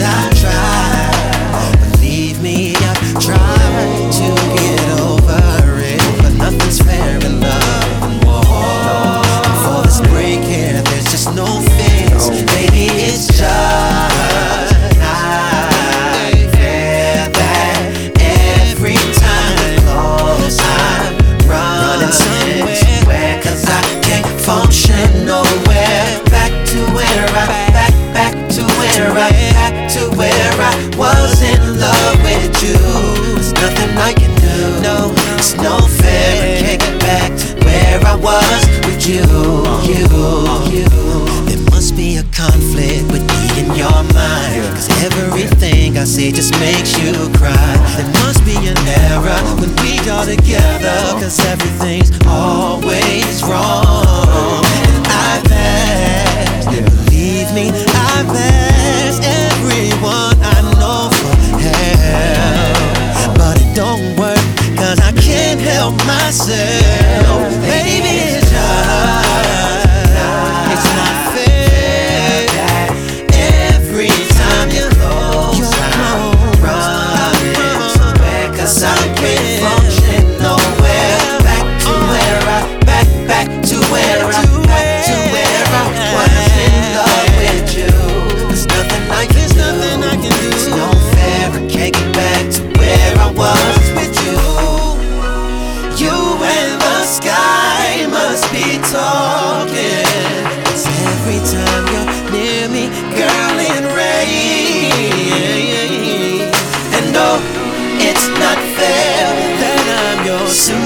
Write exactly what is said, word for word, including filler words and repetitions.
I've tried, believe me, I've tried to get over it, but nothing's fair in love and war. For this break here, there's just no fix. Baby, it's just not fair that every time close, I'm running somewhere, cause I can't function nowhere. Back to where I, back, back to where I, back to where I was in love with you. There's nothing I can do, no, it's no fair. I can't get back to where I was with you, you, you. There must be a conflict with me in your mind, cause everything I say just makes you cry. There must be an error when we are together, cause everything's always wrong. And I've asked, believe me, I've asked everyone I know for help, but it don't work, cause I can't help myself. Baby, it's just, it's not fair that every time you close, I'm running somewhere, cause I can't function nowhere. Back to where I, back, back to where I, back to where I was in love with you. There's nothing I can do, it's no fair, I can't get back to where I was with you. You and the sky must be talking, 'cause every time you're near me, girl, it rains. And no, it's not fair that I'm your